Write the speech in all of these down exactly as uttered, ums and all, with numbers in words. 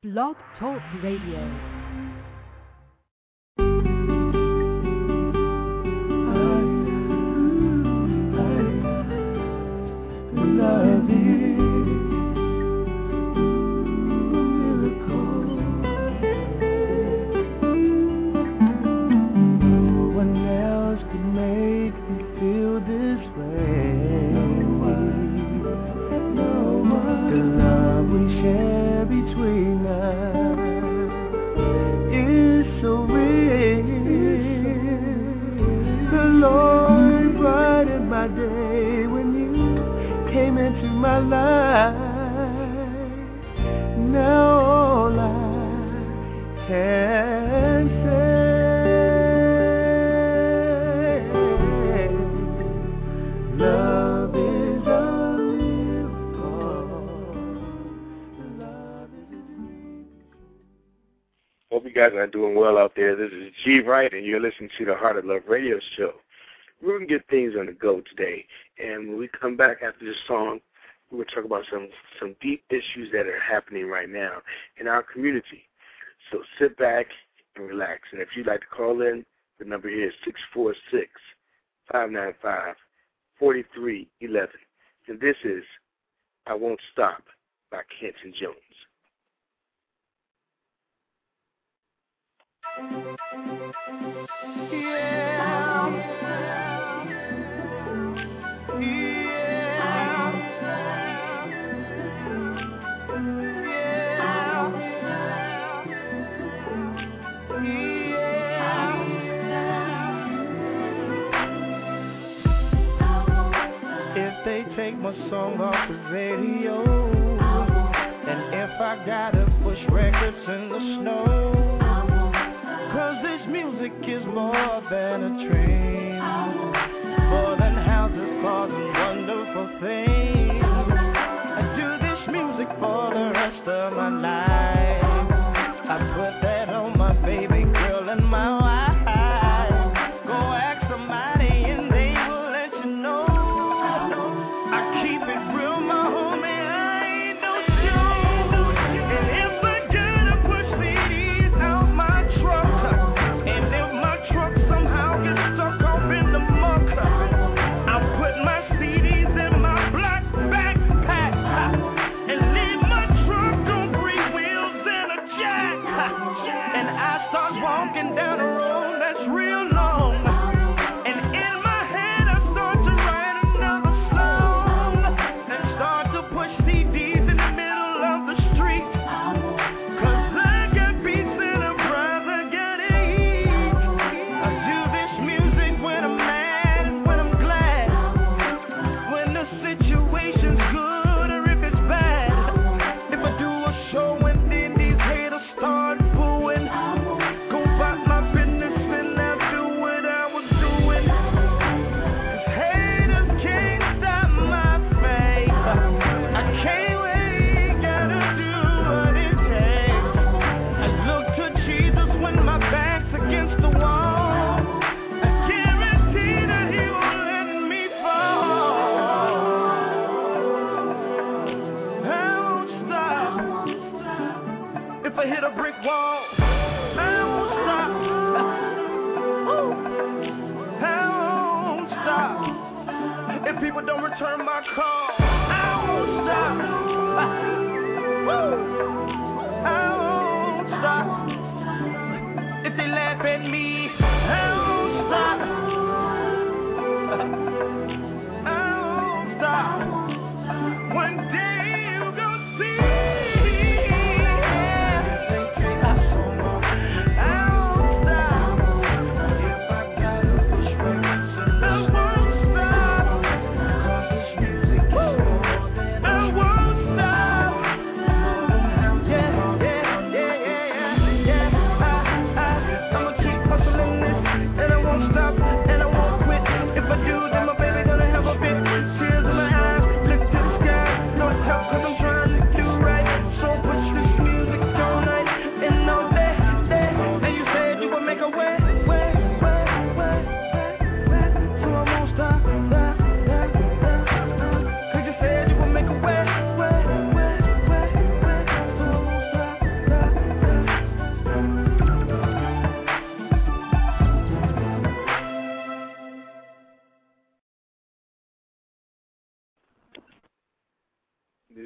Blog Talk Radio. Are doing well out there. This is G. Wright, and you're listening to the Heart of Love radio show. We're going to get things on the go today, and when we come back after this song, we're going to talk about some, some deep issues that are happening right now in our community. So sit back and relax, and if you'd like to call in, the number here is six four six, five nine five, four three one one, and this is I Won't Stop by Kenton Jones. Yeah. Yeah. Yeah. If they take my song off the radio, and if I gotta push records in the snow, 'cause this music is more than a dream, more than houses, cars, and wonderful things. I do this music for the rest of my life. I put that on my baby girl and my wife. Go ask somebody and they will let you know. I keep it real, my homie, I ain't no show. And if I gotta push C Ds out my truck, down the road that's real long, and in my head I start to write another song, and start to push C Ds in the middle of the street, 'cause I got beats and I'd rather get it eat. I do this music when I'm mad and when I'm glad, when the situation's good or if it's bad. If I do a show and then these haters start booing, hit a brick wall, I won't stop. Woo. I won't stop. If people don't return my call, I won't stop. Woo. I won't stop. If they laugh at me, I won't stop. I won't stop. One day you gon' see. I won't stop.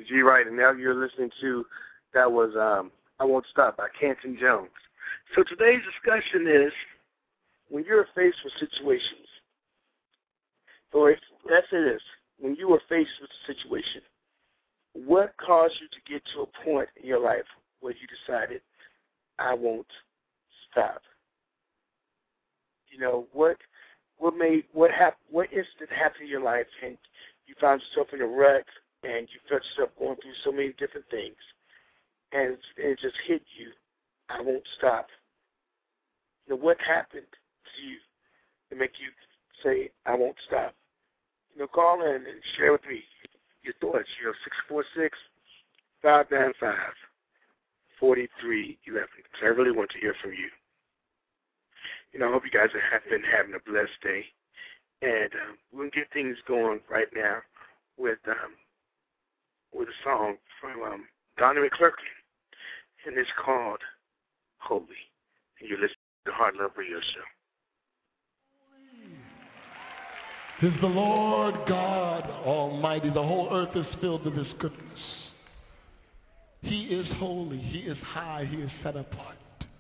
G. Wright, and now you're listening to, that was um, I Won't Stop by Canton Jones. So today's discussion is when you're faced with situations, or if, let's say this, when you were faced with a situation, what caused you to get to a point in your life where you decided, I won't stop? You know, what what made, what hap- what incident happened in your life and you found yourself in a rut and you felt yourself going through so many different things and it just hit you, I won't stop. You know, what happened to you to make you say, I won't stop? You know, call in and share with me your thoughts. You know, six four six, five nine five, four three one one. Because I really want to hear from you. You know, I hope you guys have been having a blessed day. And um, we'll get things going right now with um, with a song from um, Donnie McClurkin. And it's called Holy. And you're listening to the Heart Love Radio Show. Is the Lord God Almighty. The whole earth is filled with His goodness. He is holy. He is high. He is set apart.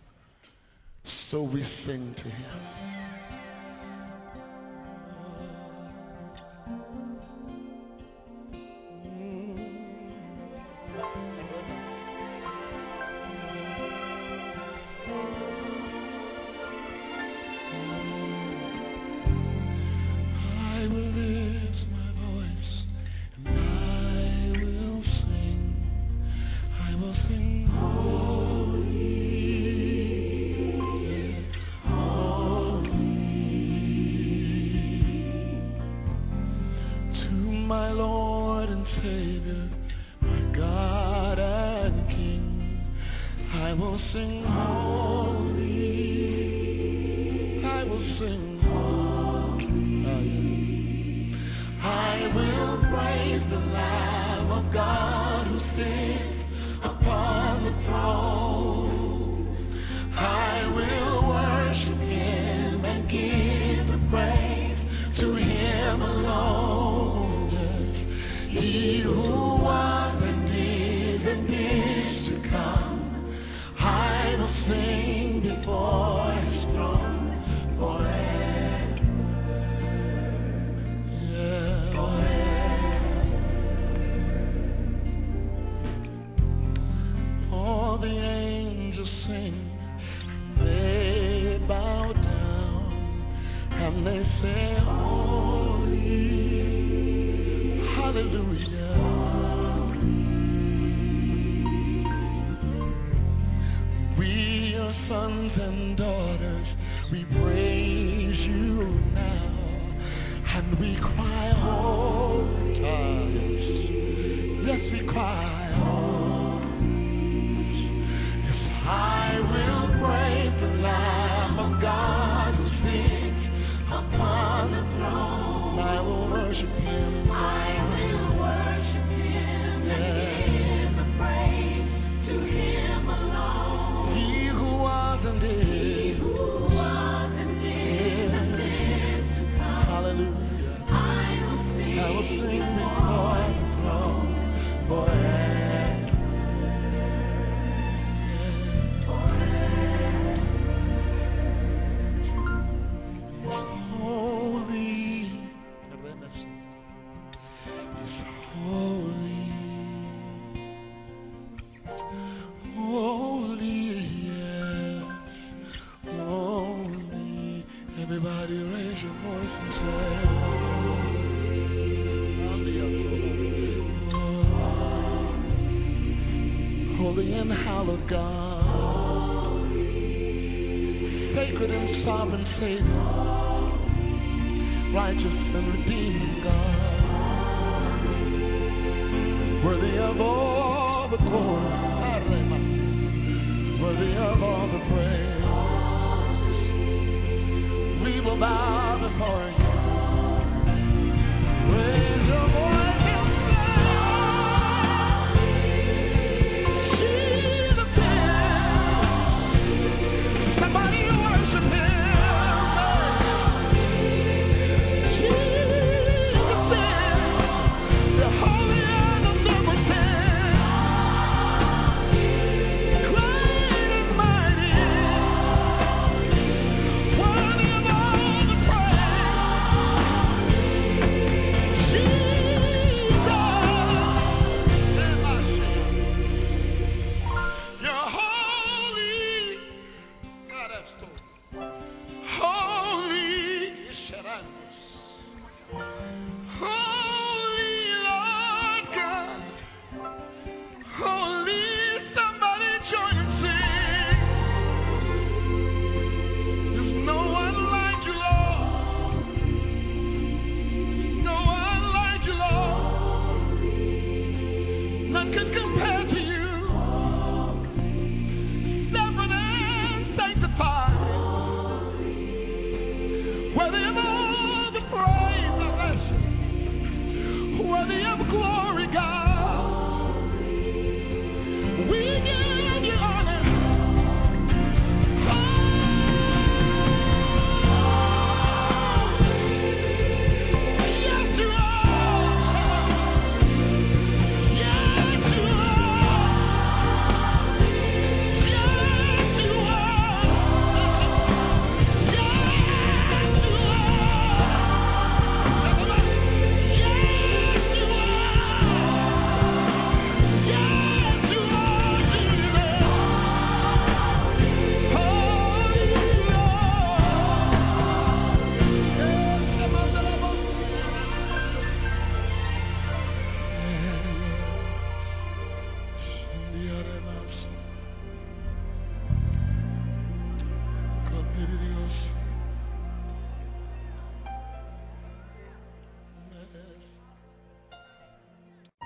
So we sing to Him. Holy and omnipotent.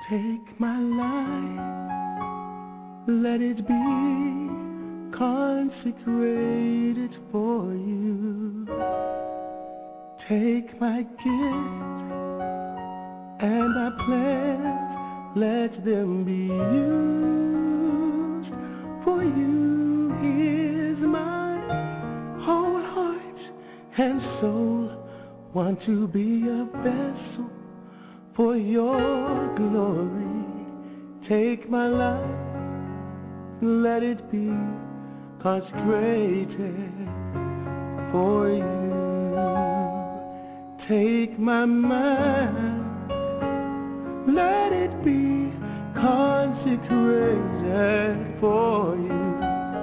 Take my life, let it be consecrated for you. Take my gifts and my plans, let them be used for you. Here's my whole heart and soul, want to be a vessel for your glory. Take my life, let it be consecrated for you. Take my mind, let it be consecrated for you.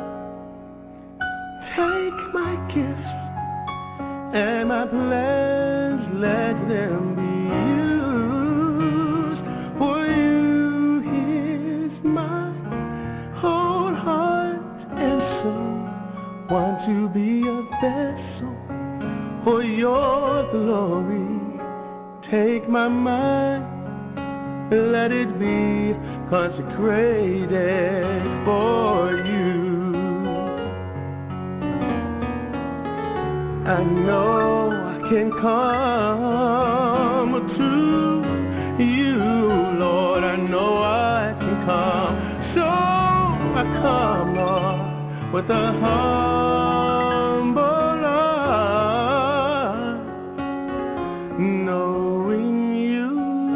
Take my gifts and my plans, let them be used for you. Here's my whole heart and soul, want to be a vessel for your glory. Take my mind, let it be consecrated for you. I know I can come to you, Lord. I know I can come. So I come, Lord, with a humble heart, knowing you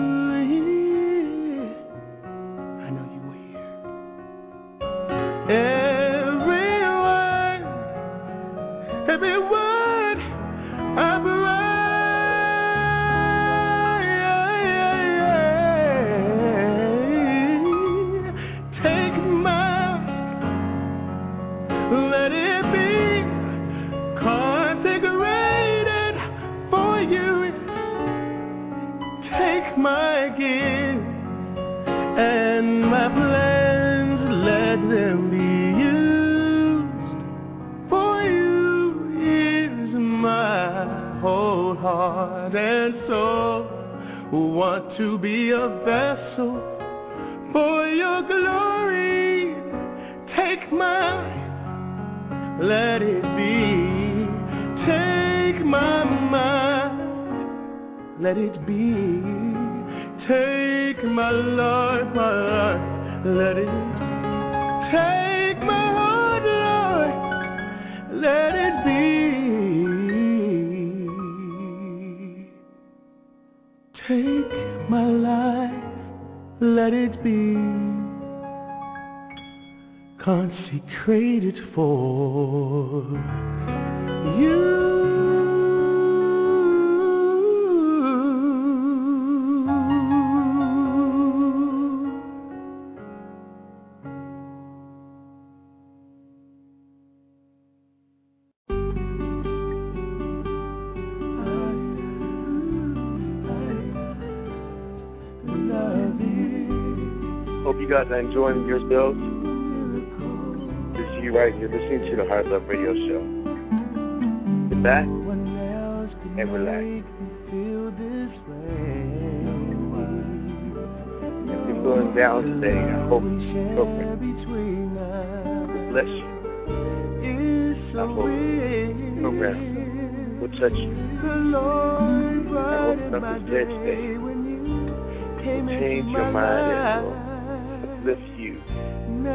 here. I know you are here. Every word, every word I pray. Take my, let it be consecrated for you. Take my gifts and my plans, let them be used for you. Here's my whole heart and soul, want to be a vessel for your glory. Take my, let it be. Take my mind, let it be. Take my Lord, my Lord, let it be. Take my heart, Lord, let it be. Take my life, let it be consecrated for you. Hope you guys are enjoying yourselves. This is you right. You're listening to the Heart Love Radio Show. Sit back and relax. If you're feeling down today, I hope this program will bless you. I hope this program will touch you. I hope something said today will change your mind and will uplift you, give you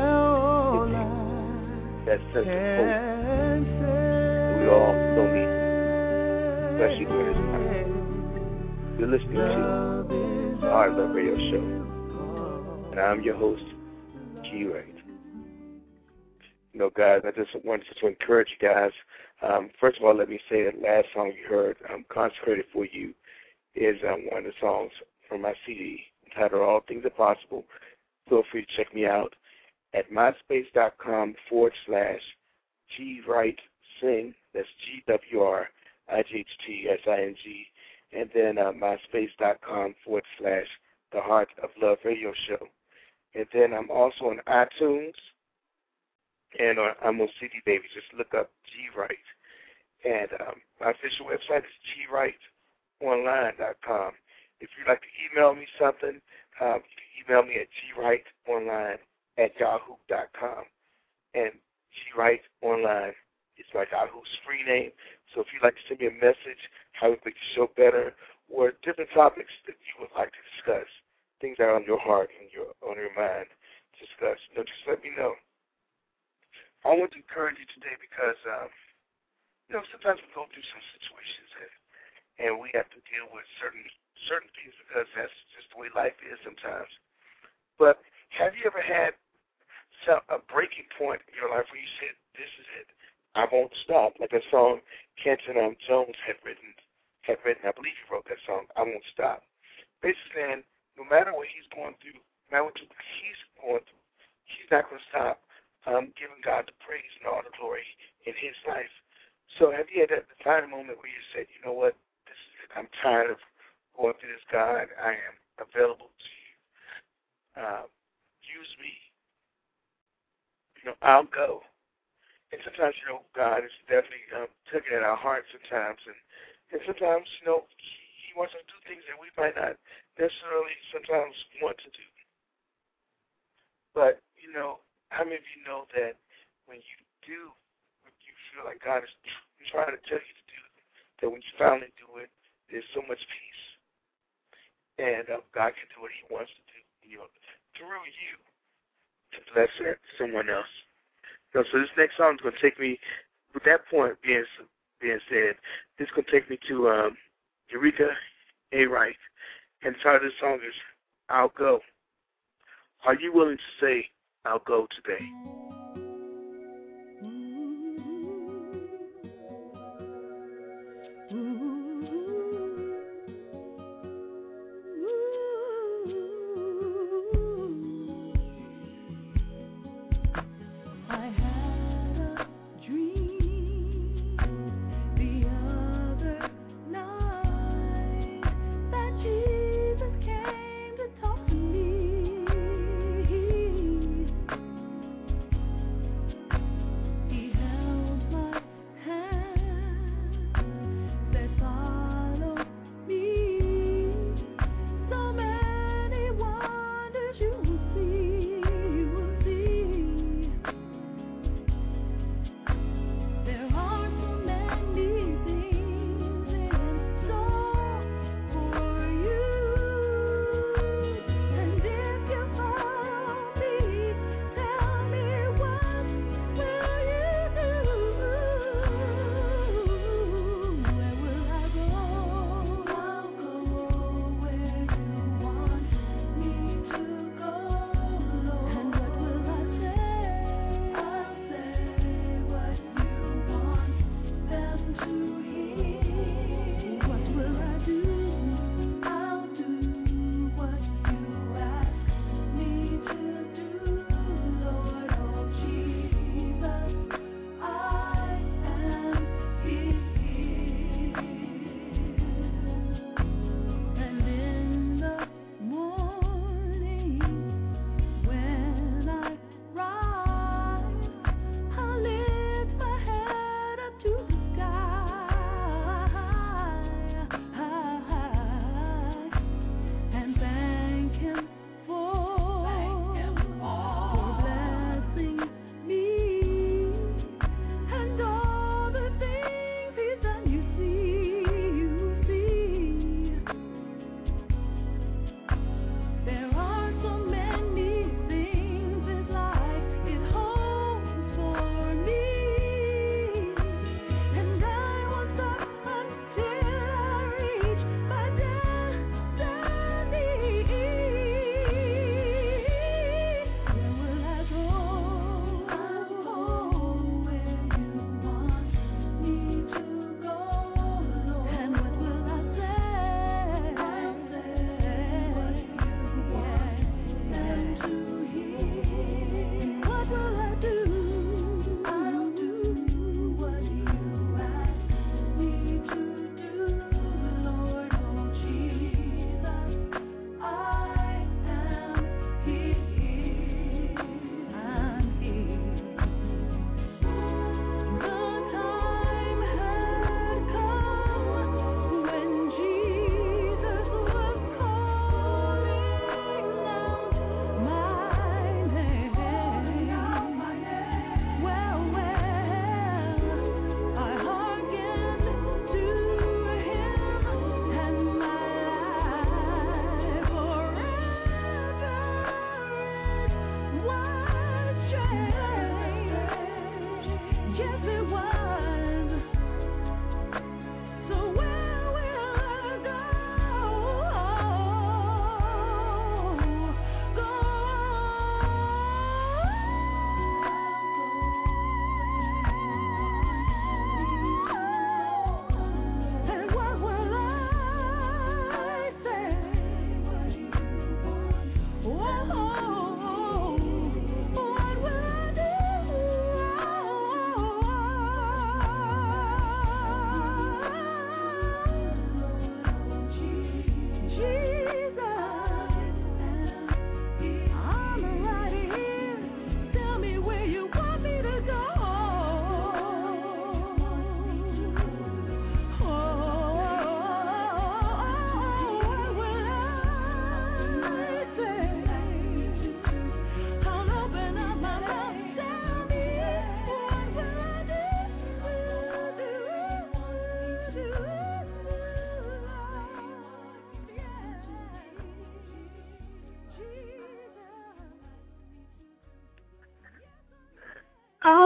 that sense of hope that we all so need, especially during this time. You're listening to the Heart Love Radio Show, and I'm your host, G. Wright. You know, guys, I just wanted to encourage you guys. Um, first of all, let me say that last song you heard, um, Consecrated for You, is um, one of the songs from my C D entitled All Things Are Possible. Feel free to check me out at myspace.com forward slash G Wright Sing. That's G W R I G H T S I N G. And then uh, myspace.com forward slash The Heart of Love Radio Show. And then I'm also on iTunes and on, I'm on C D Baby. Just look up G Wright. And um, my official website is G Wright Online dot com. If you'd like to email me something, um, you can email me at gwrightonline at yahoo dot com. And gwrightonline is my Yahoo's free name. So if you'd like to send me a message, how we make the show better, or different topics that you would like to discuss, things that are on your heart and your on your mind to discuss, you know, just let me know. I want to encourage you today because, um, you know, sometimes we go through some situations and, and we have to deal with certain certain things because that's just the way life is sometimes. But have you ever had some, a breaking point in your life where you said, "This is it. I won't stop"? Like that song Kenton um, Jones had written. Had written. I believe he wrote that song. "I Won't Stop." Basically saying, no matter what he's going through, no matter what he's going through, he's not going to stop um, giving God the praise and all the glory in his life. So have you had that defining moment where you said, "You know what? This is it. I'm tired of going through this, God. I am available to you. Uh, use me. You know, I'll go." And sometimes, you know, God is definitely um, tugging at our hearts sometimes. And, and sometimes, you know, he wants us to do things that we might not necessarily sometimes want to do. But, you know, how many of you know that when you do what you feel like God is trying to tell you to do, that when you finally do it, there's so much peace. And uh, God can do what he wants to do, you know, through you to bless someone else. So, so this next song is going to take me, with that point being being said, this is going to take me to um, Eureka A. Wright. And the title of this song is "I'll Go." Are you willing to say, "I'll go" today?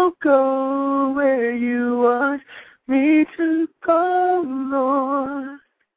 I'll go where you want me to go, Lord.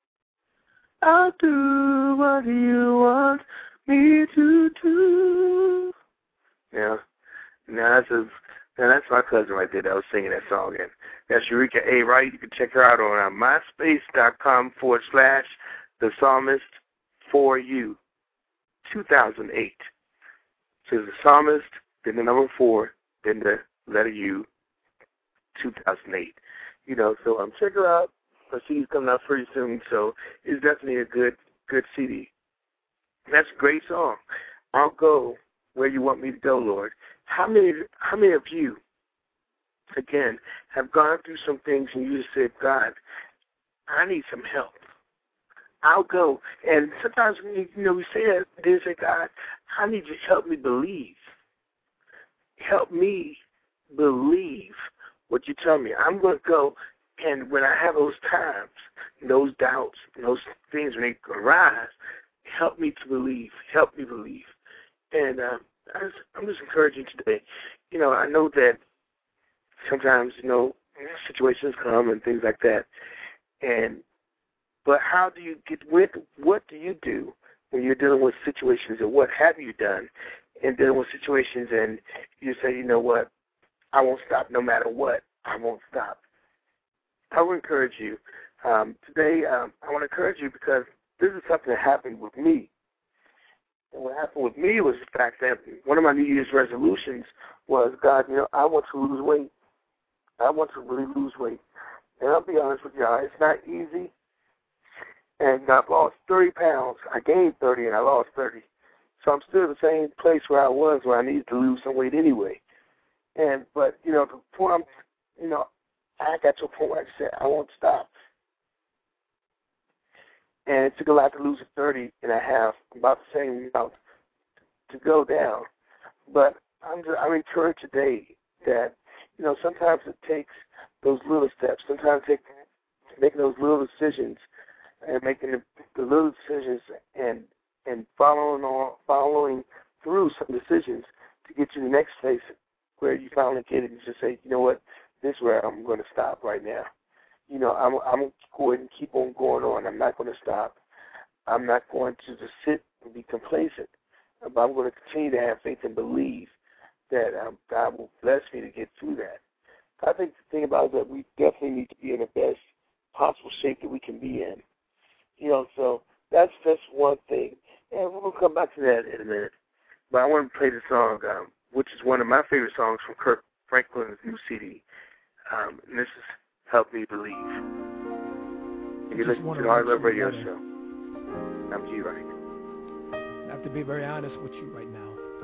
I'll do what you want me to do. Yeah. Now that's, a, now that's my cousin right there that was singing that song. And that's Eureka A. Wright. You can check her out on uh, myspace.com forward slash the psalmist for you, two thousand eight. So the psalmist, then the number four, then the letter U, two thousand eight. You know, so um, check her out. Her C D's coming out pretty soon, so it's definitely a good good C D. That's a great song. I'll go where you want me to go, Lord. How many how many of you, again, have gone through some things and you just said, God, I need some help. I'll go. And sometimes when you, you know, we say that, they say, God, I need you to help me believe. Help me believe what you tell me. I'm going to go. And when I have those times, those doubts, those things when they arise, help me to believe. Help me believe. And uh, I just, I'm just encouraging today. You know, I know that sometimes, you know, situations come and things like that. And but how do you get with? What do you do when you're dealing with situations, and what have you done in dealing with situations? And you say, you know what, I won't stop no matter what. I won't stop. I will encourage you. Um, today, um, I want to encourage you because this is something that happened with me. And what happened with me was the fact that one of my New Year's resolutions was, God, you know, I want to lose weight. I want to really lose weight. And I'll be honest with y'all, it's not easy. And I've lost thirty pounds. I gained thirty and I lost thirty. So I'm still in the same place where I was where I needed to lose some weight anyway. And, but, you know, the point I'm, you know, I got to a point where I said, I won't stop. And it took a lot to lose at thirty and a half, about the same amount to go down. But I'm just, I'm encouraged today that, you know, sometimes it takes those little steps. Sometimes it takes making those little decisions and making the, the little decisions and and following on, following through some decisions to get you to the next place where you finally get it and just say, you know what, this is where I'm going to stop right now. You know, I'm, I'm going to go ahead and keep on going on. I'm not going to stop. I'm not going to just sit and be complacent, but I'm going to continue to have faith and believe that um, God will bless me to get through that. I think the thing about it is that we definitely need to be in the best possible shape that we can be in. You know, so that's just one thing. And we'll come back to that in a minute. But I want to play the song, um, which is one of my favorite songs from Kirk Franklin's new C D. Um, and this is Help Me Believe. And you're listening to the Hard Love Radio Show. I'm G. Wright. I have to be very honest with you right now.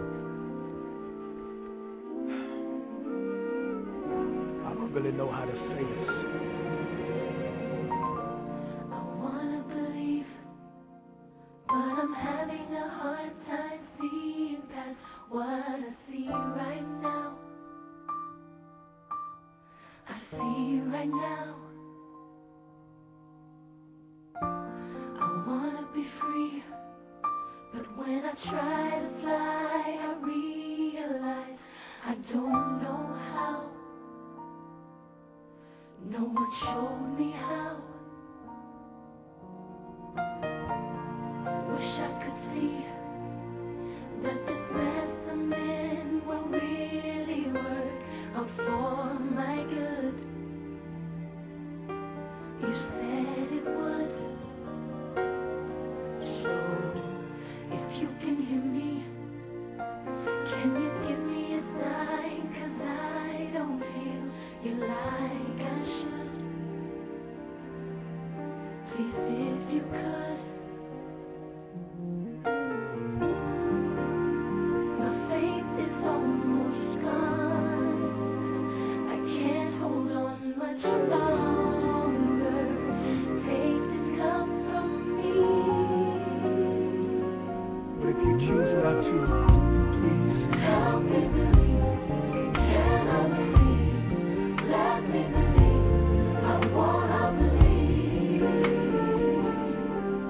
I don't really know how to say this. I'm having a hard time seeing past what I see right now. I see right now. I wanna be free, but when I try to fly, I realize I don't know how. No one showed me how. Wish I could see that the breath I'm in will really work out for my good. You said it would. So, if you can hear me, can you give me a sign? 'Cause I don't feel you like I should. Please, if you could. Let me believe, I wanna believe.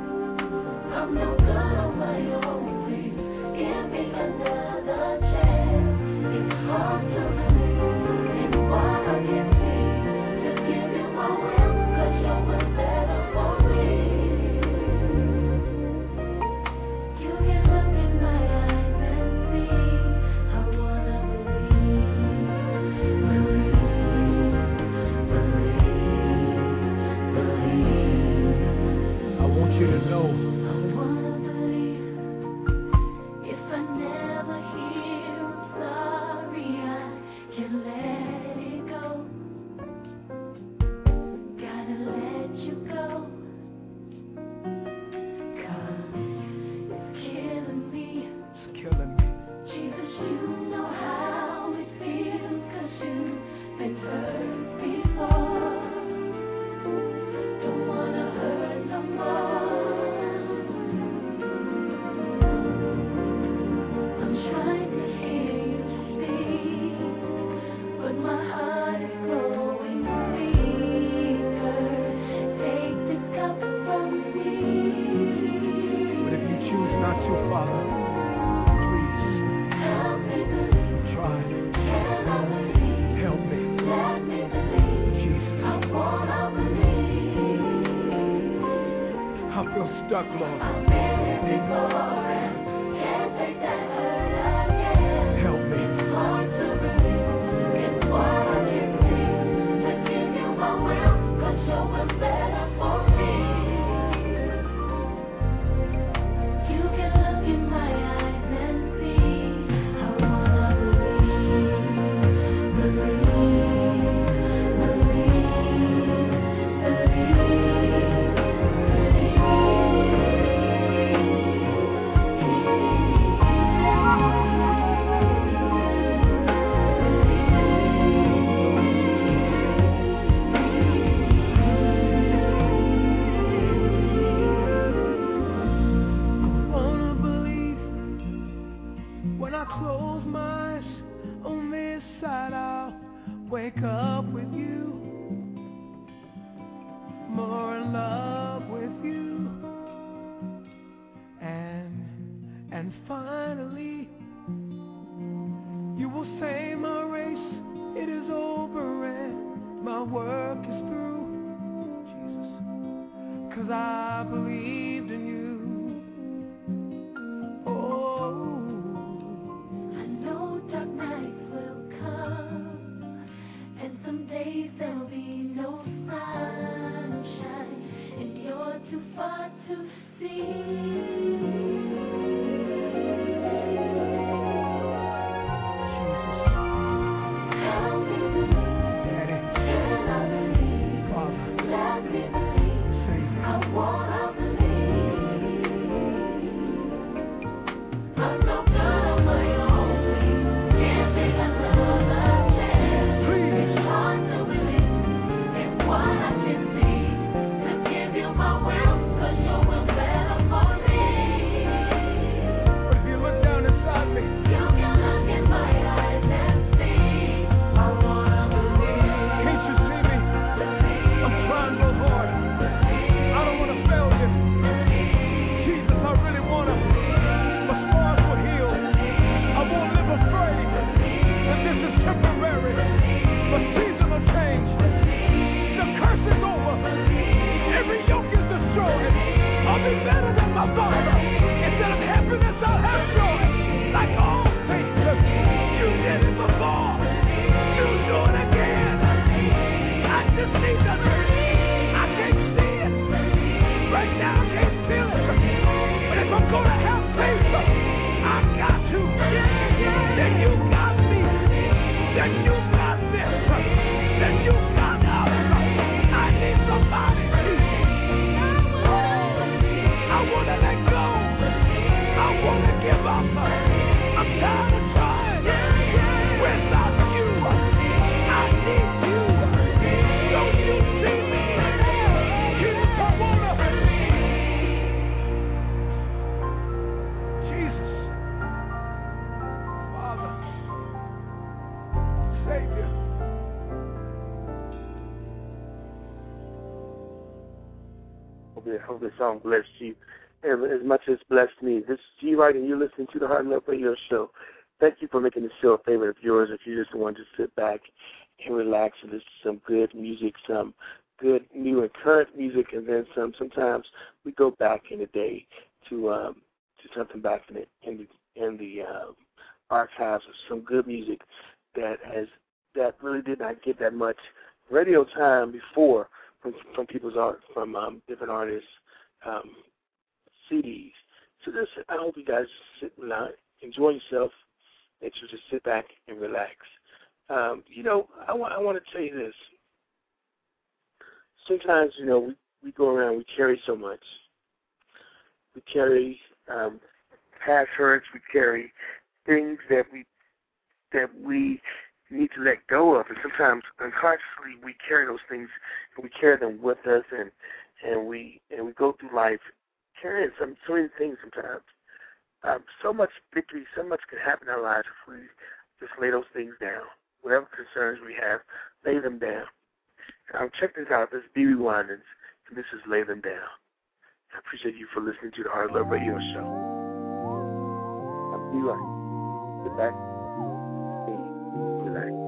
but my heart is growing weaker. Take this cup from me. But if you choose not to, Father, please Help me believe. try. Can I believe? Help me. Let me believe. Jesus. I wanna believe. I feel stuck, Lord. I've been here before and can't take that hurt again. Help me. It's hard to believe in what I can see. To give you my will, 'cause you're what's better for me. You can look in my eyes and see. I wanna believe, believe, believe, Wanna believe when I close my eyes on this side, I'll wake up with you, more in love with you, and and finally you will say my race it is over and my work is through, Jesus, 'cause I believed in you. Oh, I know dark nights will come, and some days there'll be no sunshine, and you're too far to see. Help me believe, Daddy, can I believe? Father, Let me believe, Savior. I wanna believe. I'm no good on my own, please give me another chance. Please. It's hard to believe in what I can see. To give you my will, 'cause your will's better for me. But if you look down inside me, You can look in my eyes and see. I wanna believe, can't you see me? believe, I'm trying real hard. I don't want to fail you. Jesus, I really want to. My scars will heal. I won't live afraid that this is temporary. But seasons will change. The curse is over. Every yoke is destroyed. I'll be better than my father. Instead of happiness, I'll have joy. Like all things, you did it before. You do it again. I just need to. I can't see it. Right now, I can't feel it. But if I'm going to have faith, I got to. Then you got me. Then you got this. Then you got us. I need somebody. I want to let go. I want to give up. I'm tired of trying. Without you, I need you. Don't you see me? Jesus, I want to. Jesus. Father. Savior. Hope that- hope this song blessed you and as much as blessed me. This is G Wright, and you're listening to the Heart and Love Radio Show. Thank you for making this show a favorite of yours. If you just want to sit back and relax and listen to some good music, some good new and current music, and then some. Sometimes we go back in the day to um, to something back in the in the, in the uh, archives of some good music that has that really did not get that much radio time before from from people's art from um, different artists. Um, C Ds. So this, I hope you guys sit and enjoy yourself, that you just sit back and relax. Um, you know, I, wa- I want to tell you this. Sometimes, you know, we, we go around, we carry so much. We carry um, past hurts, we carry things that we that we need to let go of, and sometimes unconsciously we carry those things, and we carry them with us, and and we and we go through life carrying some so many things sometimes. Um, so much victory, so much can happen in our lives if we just lay those things down. whatever concerns we have, lay them down. Um, check this out. This is B B Winans, and this is Lay Them Down. I appreciate you for listening to the Heart of Love Radio Show. I'll be right. Get back. Relax.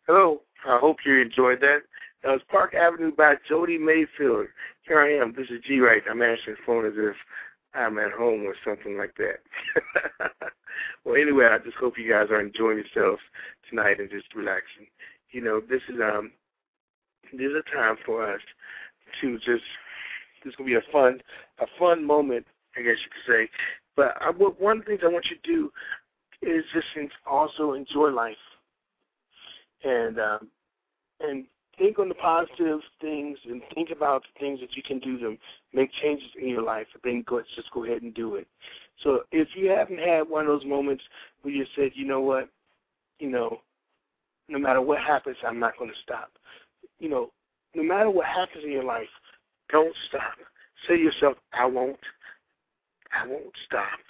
Hello. I hope you enjoyed that. That was Park Avenue by Jody Mayfield. Here I am. This is G Wright. I'm answering the phone as if I'm at home or something like that. Well, anyway, I just hope you guys are enjoying yourselves tonight and just relaxing. You know, this is um, this is a time for us to just. This is gonna be a fun, a fun moment, I guess you could say. But I, one of the things I want you to do is just also enjoy life and um, and think on the positive things and think about the things that you can do to make changes in your life. And then go, just go ahead and do it. So if you haven't had one of those moments where you said, you know what, you know, no matter what happens, I'm not going to stop. You know, no matter what happens in your life, don't stop. Say to yourself, I won't. I won't stop.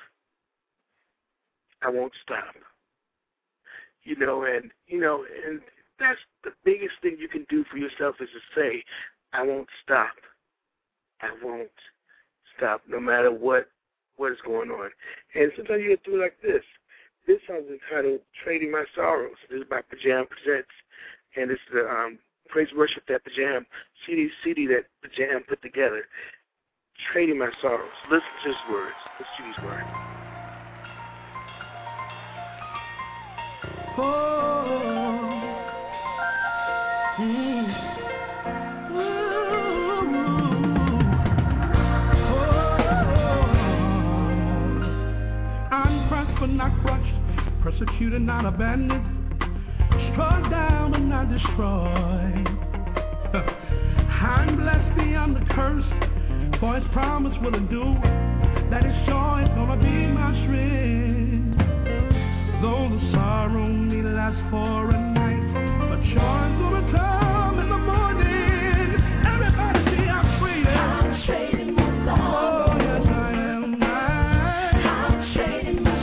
I won't stop. You know, and, you know, and that's the biggest thing you can do for yourself is to say, I won't stop. I won't stop no matter what, what is going on. And sometimes you get through like this. This song is entitled Trading My Sorrows. This is by Pajam Presents. And it's the um, praise worship that Pajam, C D, C D that Pajam put together. Trading My Sorrows. Listen to his words. Listen to these words. Oh, mm. But not crushed, persecuted, not abandoned, struck down but not destroyed. I'm blessed beyond the curse, for his promise will endure, that his joy is gonna be my strength. Though the sorrow may last for a night, but joy's gonna come in the morning. Everybody see I'm free. I'm trading my sorrow. Oh, yes, I am. I'm trading my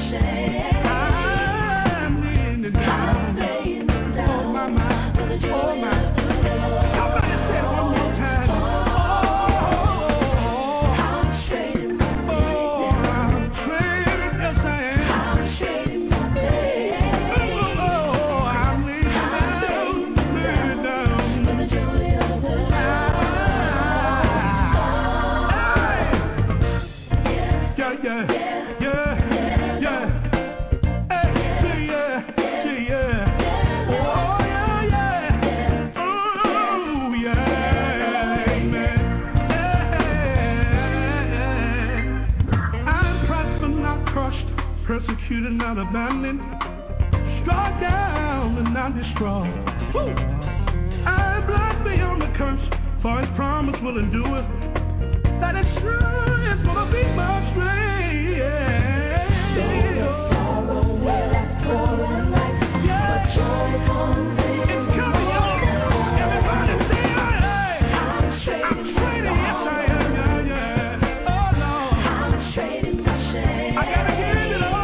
persecuted, not abandoned, struck down and not destroyed. Woo. I'm blessed beyond the curse, for his promise will endure, that it's true, it's gonna be my strength. Yeah. So the sorrow will last for a night, yeah. But joy comes in. It's coming, y'all. Everybody say, hey, I'm trading, I'm trading, yes I am, yeah, yeah. Oh Lord, I'm trading my shame. I gotta get it all.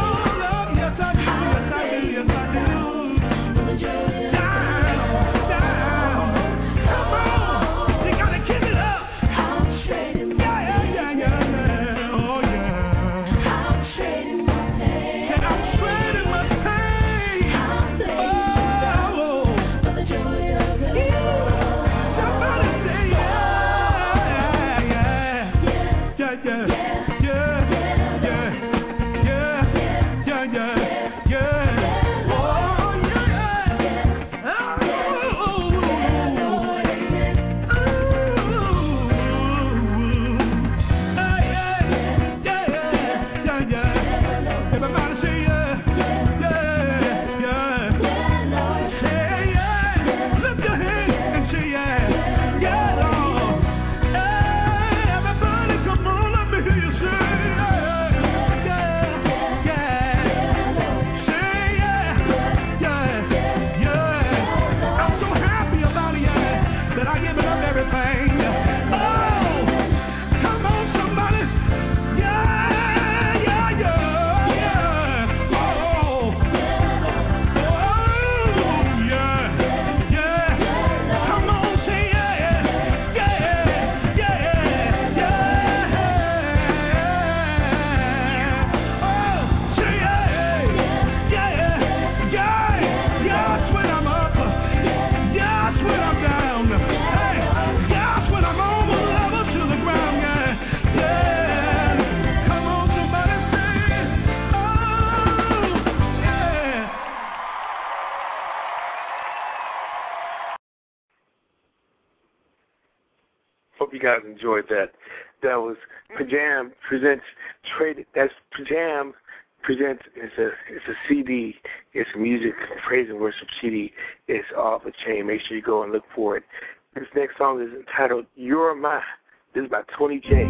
Hope you guys enjoyed that. That was Pajam presents Traded. That's Pajam presents. It's a it's a C D. It's a music praise and worship C D. It's off the chain. Make sure you go and look for it. This next song is entitled "You're Mine." This is by Tony J.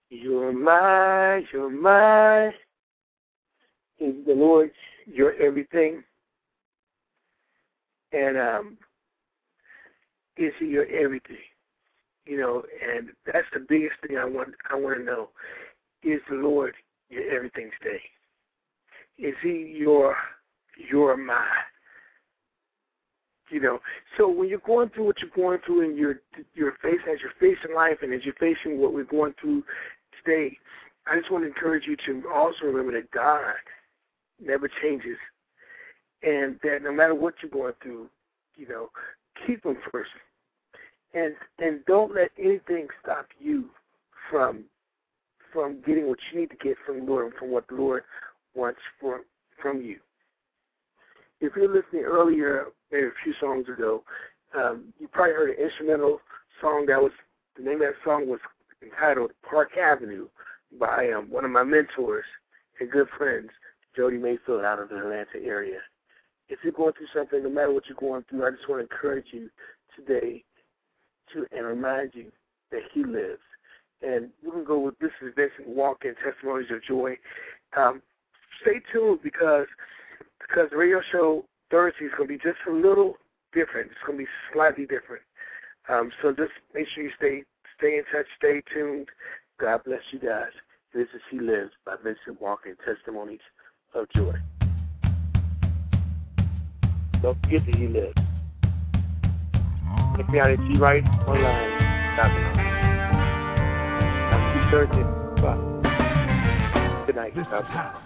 You're my, you're my. Is the Lord your everything? And um, is He your everything? You know, and that's the biggest thing I want. I want to know: is the Lord your everything today? Is He your your my? You know, so when you're going through what you're going through, and you're you're facing as you're facing life, and as you're facing what we're going through today, I just want to encourage you to also remember that God never changes, and that no matter what you're going through, you know, keep Him first, and and don't let anything stop you from from getting what you need to get from the Lord and from what the Lord wants for from you. If you're listening earlier, maybe a few songs ago, um, you probably heard an instrumental song that was, the name of that song was entitled Park Avenue by um, one of my mentors and good friends, Jody Mayfield, out of the Atlanta area. If you're going through something, no matter what you're going through, I just want to encourage you today to and remind you that He lives. And we're going to go with, this is Vincent Walker, Testimonies of Joy. Um, stay tuned because because the radio show Thursday is going to be just a little different. It's going to be slightly different. Um, so just make sure you stay stay in touch, stay tuned. God bless you guys. This is He Lives by Vincent Walker, Testimonies of Joy. Don't forget that He lives. Check me out at G Wright online. Now, see Thursday. Bye. Good night. God bless.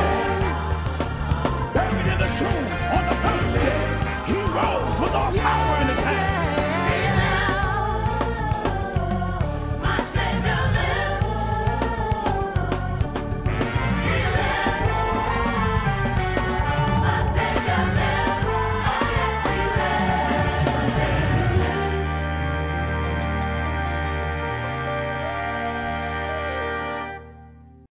Power